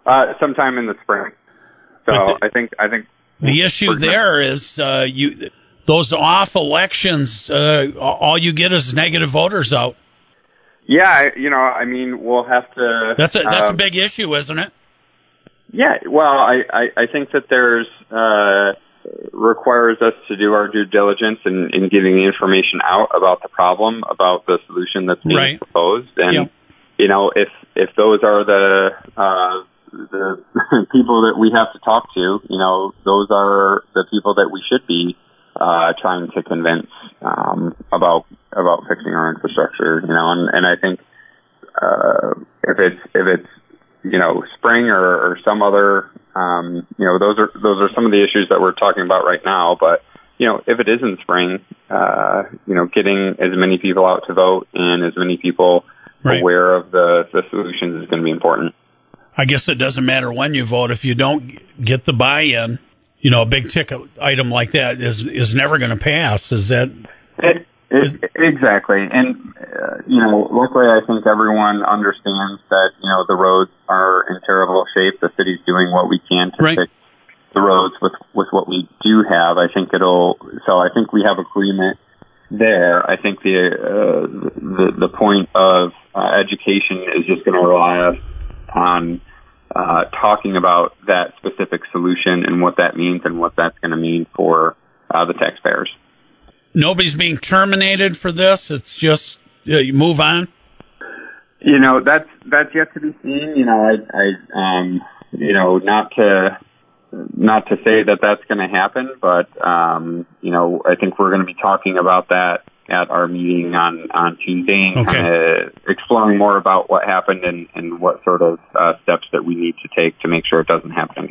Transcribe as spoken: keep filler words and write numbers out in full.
Uh, sometime in the spring. So the, I think I think the issue there is uh, you those off elections. Uh, all you get is negative voters out. Yeah, you know, I mean, we'll have to. That's a that's um, a big issue, isn't it? Yeah. Well, I I, I think that there's uh, requires us to do our due diligence in, in getting the information out about the problem, about the solution that's being right. proposed, and yep. you know, if if those are the uh, the people that we have to talk to, you know, those are the people that we should be uh, trying to convince um, about about fixing our infrastructure. You know, and, and I think uh, if it's if it's you know spring or, or some other um, you know those are those are some of the issues that we're talking about right now. But you know, if it is in spring, uh, you know, getting as many people out to vote and as many people right. aware of the, the solutions is going to be important. I guess it doesn't matter when you vote. If you don't get the buy-in, you know, a big ticket item like that is is never going to pass. Is that? It, it, is, exactly. And, uh, you know, luckily I think everyone understands that, you know, the roads are in terrible shape. The city's doing what we can to right. fix the roads with, with what we do have. I think it'll, so I think we have agreement there. I think the, uh, the, the point of uh, education is just going to rely us on uh, talking about that specific solution and what that means and what that's going to mean for uh, the taxpayers. Nobody's being terminated for this. It's just uh, you move on. You know, that's that's yet to be seen. You know, I, I um, you know, not to not to say that that's going to happen, but um, you know, I think we're going to be talking about that at our meeting on, on Tuesday and okay. kind of exploring more about what happened and, and what sort of uh, steps that we need to take to make sure it doesn't happen